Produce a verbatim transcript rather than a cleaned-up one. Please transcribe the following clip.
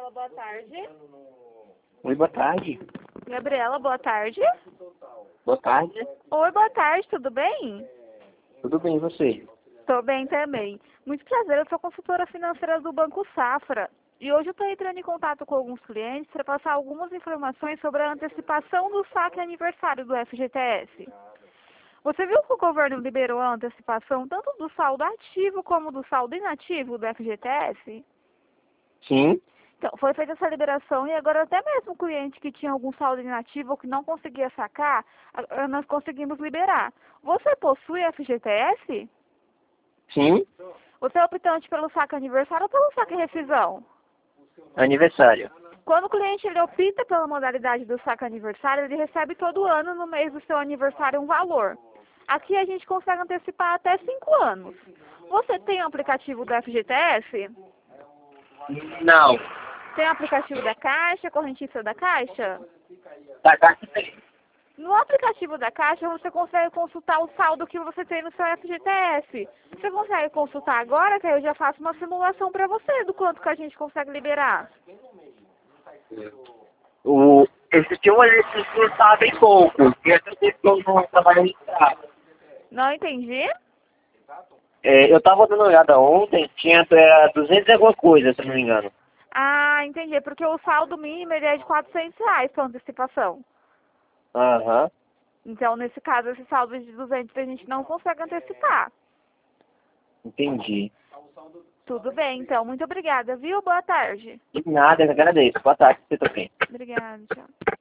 Gabriela, boa tarde. Oi, boa tarde. Gabriela, boa tarde. Boa tarde. Oi, boa tarde, tudo bem? Tudo bem, e você? Tô bem também. Muito prazer, eu sou consultora financeira do Banco Safra. E hoje eu estou entrando em contato com alguns clientes para passar algumas informações sobre a antecipação do saque aniversário do F G T S. Você viu que o governo liberou a antecipação tanto do saldo ativo como do saldo inativo do F G T S? Sim. Então, foi feita essa liberação e agora até mesmo o cliente que tinha algum saldo inativo ou que não conseguia sacar, a- nós conseguimos liberar. Você possui F G T S? Sim. Você é optante pelo saque aniversário ou pelo saque rescisão? Aniversário. Quando o cliente ele opta pela modalidade do saque aniversário, ele recebe todo ano, no mês do seu aniversário, um valor. Aqui a gente consegue antecipar até cinco anos. Você tem o aplicativo do F G T S? Não. Tem o aplicativo da Caixa, correntista da Caixa? Da caixa tem. No aplicativo da Caixa, você consegue consultar o saldo que você tem no seu F G T S. Você consegue consultar agora, que aí eu já faço uma simulação para você do quanto que a gente consegue liberar. O, esse que eu olhei, esse não tá bem pouco. E essa que eu não trabalho registrado. Não entendi? É, eu tava dando uma olhada ontem, tinha era duzentos e alguma coisa, se eu não me engano. Ah, entendi. Porque o saldo mínimo ele é de quatrocentos reais para antecipação. Aham. Então, nesse caso, esse saldo de duzentos a gente não consegue antecipar. Entendi. Tudo bem, então. Muito obrigada, viu? Boa tarde. De nada, eu agradeço. Boa tarde, você também. Obrigada, tchau.